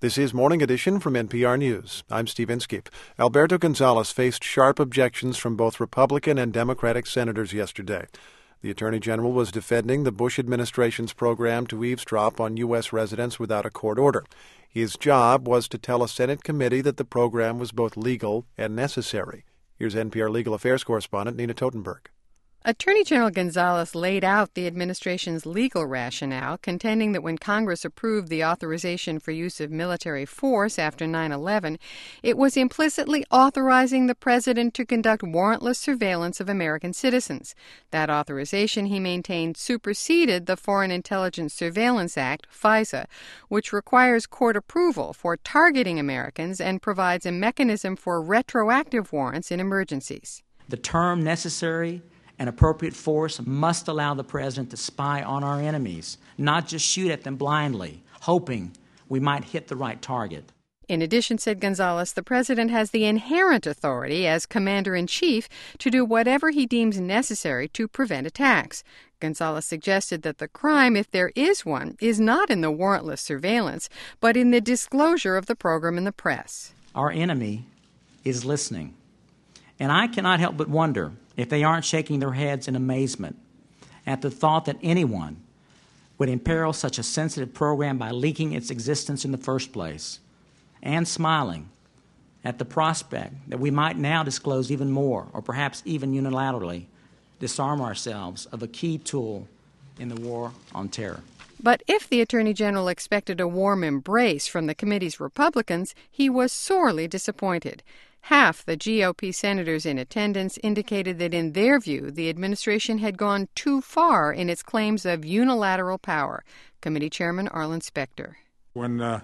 This is Morning Edition from NPR News. I'm Steve Inskeep. Alberto Gonzales faced sharp objections from both Republican and Democratic senators yesterday. The Attorney General was defending the Bush administration's program to eavesdrop on U.S. residents without a court order. His job was to tell a Senate committee that the program was both legal and necessary. Here's NPR Legal Affairs correspondent Nina Totenberg. Attorney General Gonzales laid out the administration's legal rationale, contending that when Congress approved the authorization for use of military force after 9/11, it was implicitly authorizing the president to conduct warrantless surveillance of American citizens. That authorization, he maintained, superseded the Foreign Intelligence Surveillance Act, FISA, which requires court approval for targeting Americans and provides a mechanism for retroactive warrants in emergencies. The term necessary and appropriate force must allow the president to spy on our enemies, not just shoot at them blindly, hoping we might hit the right target. In addition, said Gonzales, the president has the inherent authority as commander-in-chief to do whatever he deems necessary to prevent attacks. Gonzales suggested that the crime, if there is one, is not in the warrantless surveillance, but in the disclosure of the program in the press. Our enemy is listening, and I cannot help but wonder if they aren't shaking their heads in amazement at the thought that anyone would imperil such a sensitive program by leaking its existence in the first place, and smiling at the prospect that we might now disclose even more, or perhaps even unilaterally disarm ourselves of a key tool in the war on terror. But if the Attorney General expected a warm embrace from the committee's Republicans, he was sorely disappointed. Half the GOP senators in attendance indicated that in their view, the administration had gone too far in its claims of unilateral power. Committee Chairman Arlen Specter. When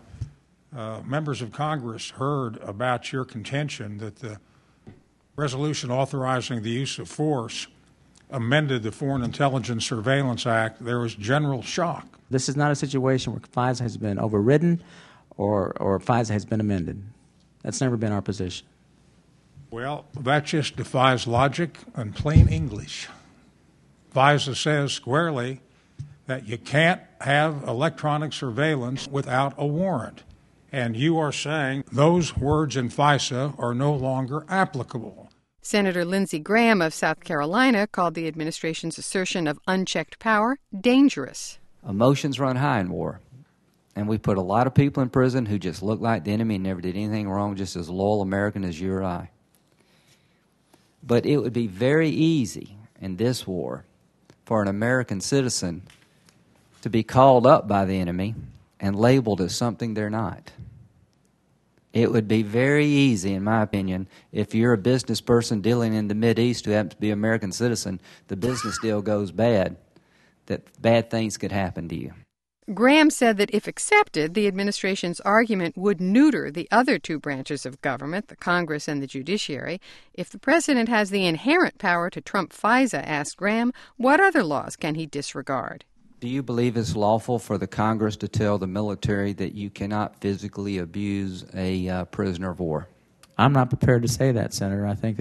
members of Congress heard about your contention that the resolution authorizing the use of force amended the Foreign Intelligence Surveillance Act, there was general shock. This is not a situation where FISA has been overridden or FISA has been amended. That's never been our position. Well, that just defies logic and plain English. FISA says squarely that you can't have electronic surveillance without a warrant. And you are saying those words in FISA are no longer applicable. Senator Lindsey Graham of South Carolina called the administration's assertion of unchecked power dangerous. Emotions run high in war. And we put a lot of people in prison who just looked like the enemy and never did anything wrong, just as loyal American as you or I. But it would be very easy in this war for an American citizen to be called up by the enemy and labeled as something they're not. It would be very easy, in my opinion, if you're a business person dealing in the Mideast who happens to be an American citizen, the business deal goes bad, that bad things could happen to you. Graham said that if accepted, the administration's argument would neuter the other two branches of government, the Congress and the judiciary. If the president has the inherent power to trump FISA, asked Graham, what other laws can he disregard? Do you believe it's lawful for the Congress to tell the military that you cannot physically abuse a prisoner of war? I'm not prepared to say that, Senator. I think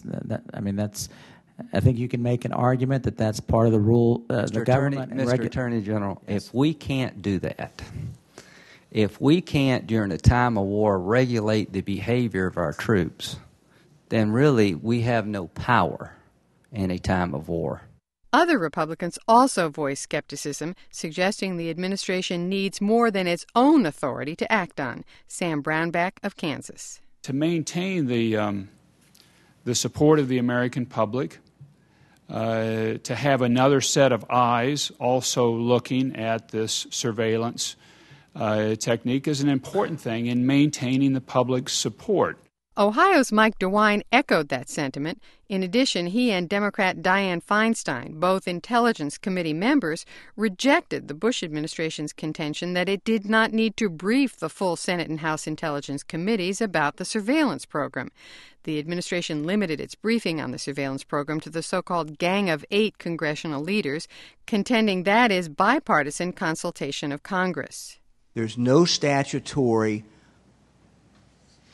I think you can make an argument that that's part of the rule, the government. Mr. Attorney General, yes. If we can't do that, if we can't, during a time of war, regulate the behavior of our troops, then really we have no power in a time of war. Other Republicans also voiced skepticism, suggesting the administration needs more than its own authority to act on. Sam Brownback of Kansas. To maintain the support of the American public, to have another set of eyes also looking at this surveillance technique is an important thing in maintaining the public's support. Ohio's Mike DeWine echoed that sentiment. In addition, he and Democrat Dianne Feinstein, both Intelligence Committee members, rejected the Bush administration's contention that it did not need to brief the full Senate and House Intelligence Committees about the surveillance program. The administration limited its briefing on the surveillance program to the so-called Gang of 8 congressional leaders, contending that is bipartisan consultation of Congress. There's no statutory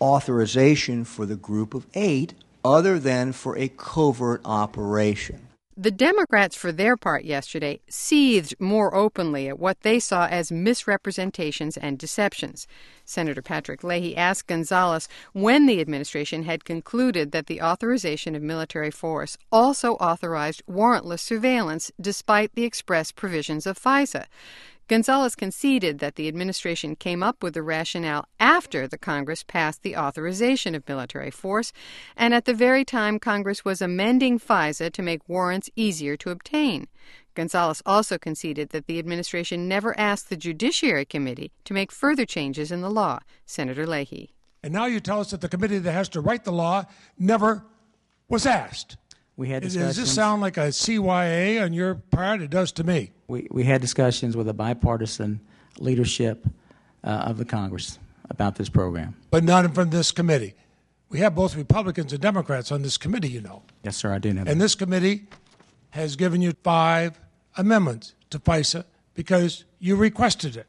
authorization for the group of 8 other than for a covert operation. The Democrats, for their part yesterday, seethed more openly at what they saw as misrepresentations and deceptions. Senator Patrick Leahy asked Gonzales when the administration had concluded that the authorization of military force also authorized warrantless surveillance despite the express provisions of FISA. Gonzales conceded that the administration came up with the rationale after the Congress passed the authorization of military force, and at the very time Congress was amending FISA to make warrants easier to obtain. Gonzales also conceded that the administration never asked the Judiciary Committee to make further changes in the law. Senator Leahy. And now you tell us that the committee that has to write the law never was asked. We had Does discussions. this sound like a CYA on your part? It does to me. We had discussions with the bipartisan leadership of the Congress about this program. But not from this committee. We have both Republicans and Democrats on this committee, you know. Yes, sir, I do know that. And this committee has given you 5 amendments to FISA because you requested it.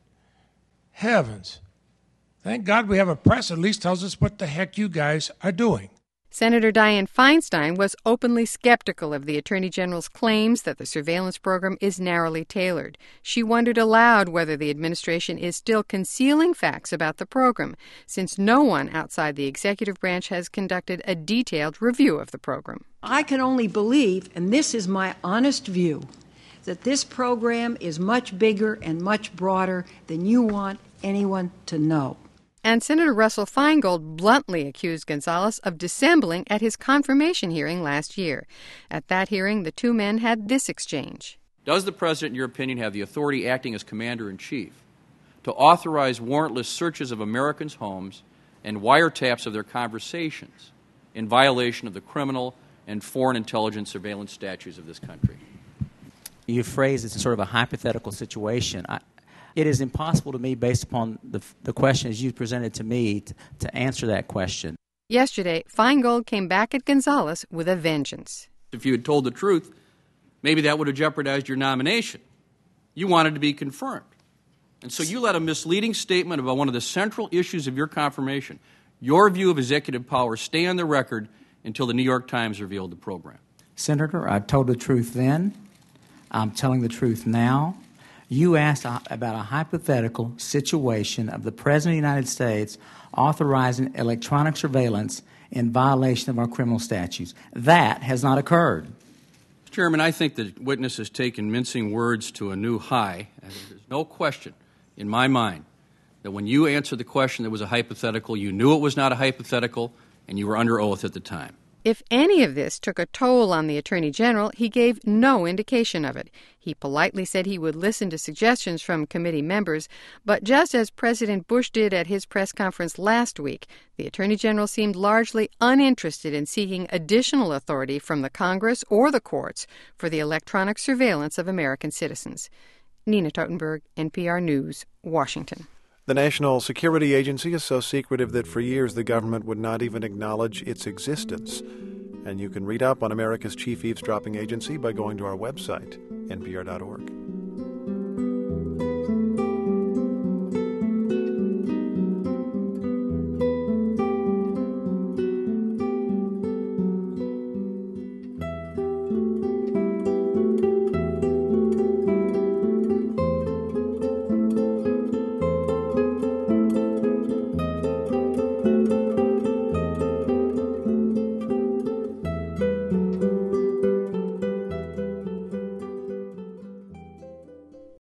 Heavens. Thank God we have a press that at least tells us what the heck you guys are doing. Senator Dianne Feinstein was openly skeptical of the Attorney General's claims that the surveillance program is narrowly tailored. She wondered aloud whether the administration is still concealing facts about the program, since no one outside the executive branch has conducted a detailed review of the program. I can only believe, and this is my honest view, that this program is much bigger and much broader than you want anyone to know. And Senator Russell Feingold bluntly accused Gonzales of dissembling at his confirmation hearing last year. At that hearing, the two men had this exchange. Does the President, in your opinion, have the authority acting as Commander-in-Chief to authorize warrantless searches of Americans' homes and wiretaps of their conversations in violation of the criminal and foreign intelligence surveillance statutes of this country? You phrase it in sort of a hypothetical situation. It is impossible to me, based upon the questions you presented to me, to answer that question. Yesterday, Feingold came back at Gonzales with a vengeance. If you had told the truth, maybe that would have jeopardized your nomination. You wanted to be confirmed. And so you let a misleading statement about one of the central issues of your confirmation, your view of executive power, stay on the record until the New York Times revealed the program. Senator, I told the truth then. I'm telling the truth now. You asked about a hypothetical situation of the President of the United States authorizing electronic surveillance in violation of our criminal statutes. That has not occurred. Mr. Chairman, I think the witness has taken mincing words to a new high. There's no question in my mind that when you answered the question that was a hypothetical, you knew it was not a hypothetical, and you were under oath at the time. If any of this took a toll on the Attorney General, he gave no indication of it. He politely said he would listen to suggestions from committee members, but just as President Bush did at his press conference last week, the Attorney General seemed largely uninterested in seeking additional authority from the Congress or the courts for the electronic surveillance of American citizens. Nina Totenberg, NPR News, Washington. The National Security Agency is so secretive that for years the government would not even acknowledge its existence. And you can read up on America's chief eavesdropping agency by going to our website, npr.org.